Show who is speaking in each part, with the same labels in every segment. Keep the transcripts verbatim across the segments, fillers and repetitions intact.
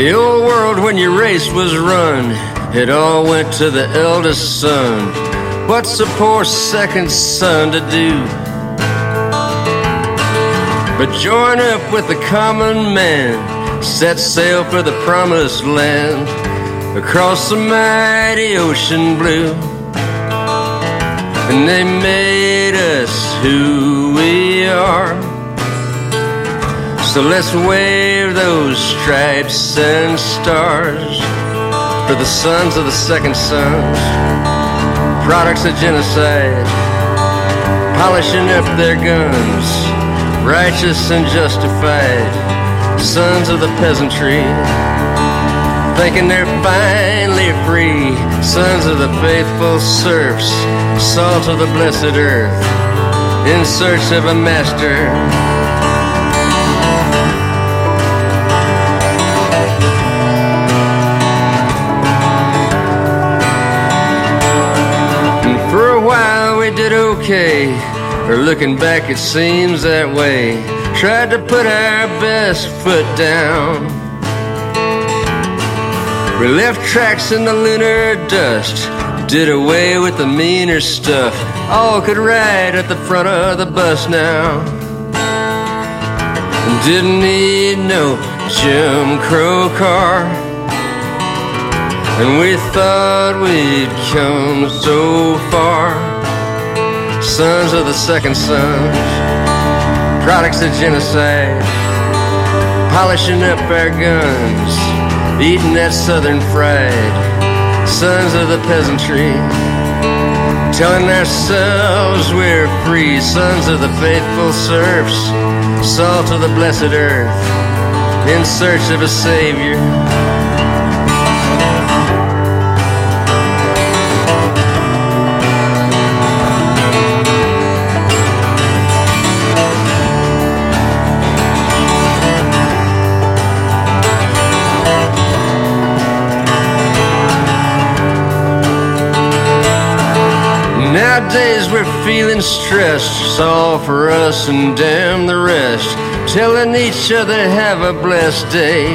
Speaker 1: The old world when your race was run, it all went to the eldest son. What's a poor second son to do but join up with the common man, set sail for the promised land, across the mighty ocean blue. And they made us who we are, so let's wave those stripes and stars for the sons of the second sons, products of genocide, polishing up their guns, righteous and justified, sons of the peasantry, thinking they're finally free, sons of the faithful serfs, salt of the blessed earth, in search of a master. And for a while we did okay, or looking back it seems that way, tried to put our best foot down. We left tracks in the lunar dust, did away with the meaner stuff, all could ride at the front of the bus now. And didn't need no Jim Crow car, and we thought we'd come so far, sons of the second sons, products of genocide, polishing up our guns, eating that southern fried, sons of the peasantry, telling ourselves we're free, sons of the faithful serfs, salt of the blessed earth, in search of a savior. Nowadays we're feeling stressed, it's all for us and damn the rest, telling each other have a blessed day,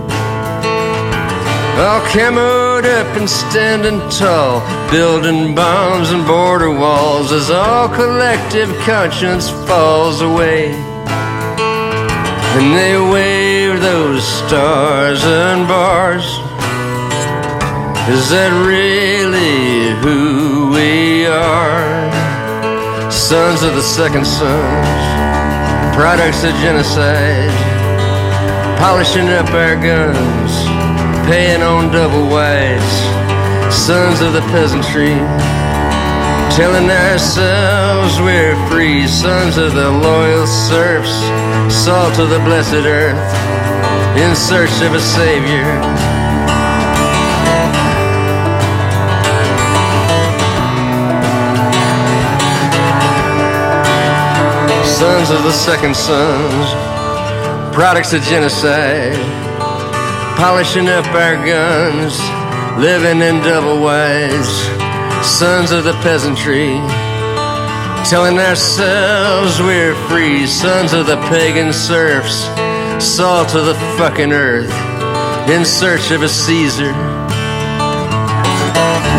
Speaker 1: all camoed up and standing tall, building bombs and border walls as all collective conscience falls away. And they wave those stars and bars. Is that really who we are? Sons of the second sons, products of genocide, polishing up our guns, paying on double wides, sons of the peasantry, telling ourselves we're free, sons of the loyal serfs, salt of the blessed earth, in search of a savior. Sons of the second sons, products of genocide, polishing up our guns, living in double wides, sons of the peasantry, telling ourselves we're free, sons of the pagan serfs, salt of the fucking earth, in search of a Caesar.